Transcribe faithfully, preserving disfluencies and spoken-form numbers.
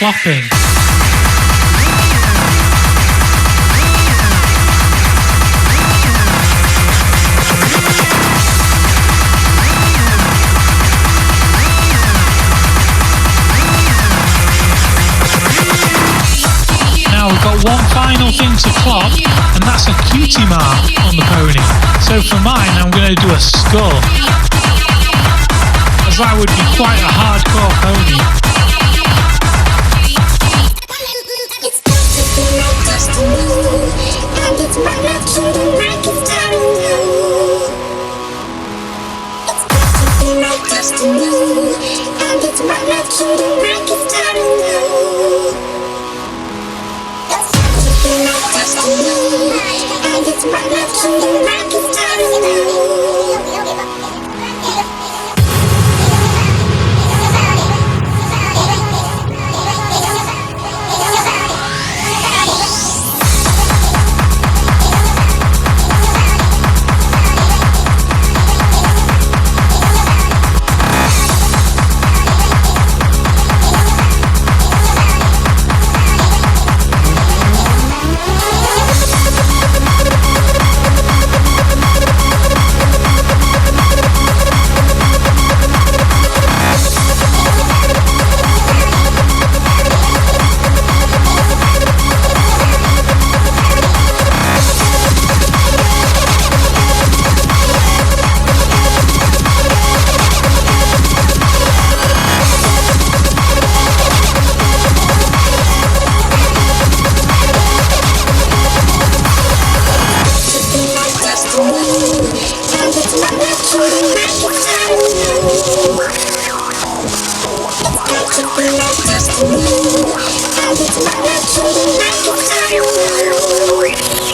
flopping. Now we've got one final thing to clock, and that's a cutie mark on the pony. So for mine, I'm going to do a skull, as that would be quite a hardcore pony. Destiny, and it's my destiny, like it's